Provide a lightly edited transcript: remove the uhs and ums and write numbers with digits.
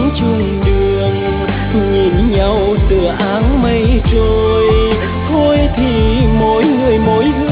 chung đường, nhìn nhau tựa áng mây trôi. Thôi thì mỗi người mỗi hướng